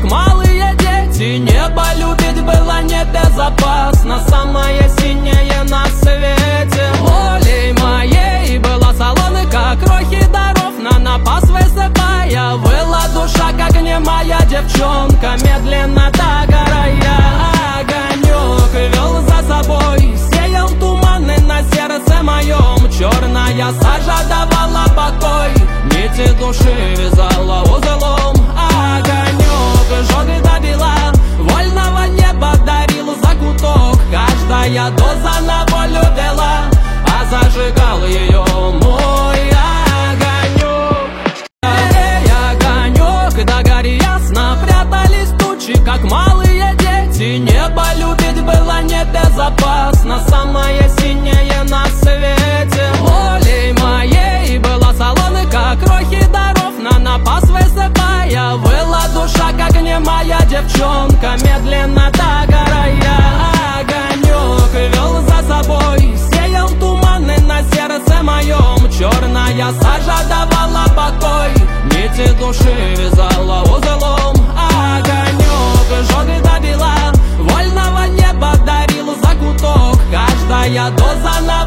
как малые дети. Небо любить было небезопасно, самое синее на свете. Волей моей была салоны, как крохи даров, на напас высыпая. Выла душа, как немая девчонка, медленно догорая. Огонек вел за собой, сеял туманы на сердце моем. Черная сажа давала покой, нити души вязала узлом. Огонек жёг до бела, вольного неба дарил закуток. Каждая доза на волю вела, а зажигал ее мой огонек. Эй, огонек, да гори ясно, прятались тучи, как малые дети. Небо любить было небезопасно, самое синее на свете. Волей моей была салоны, как крохи даров, на напас высыпая. Выла душа, как немая девчонка, медленно догорая. Огонек вел за собой, сеял туманы на сердце моем. Черная сажа давала покой, нити души вязала узлом. Огонек жёг до бела, вольного неба дарил закуток. Каждая доза на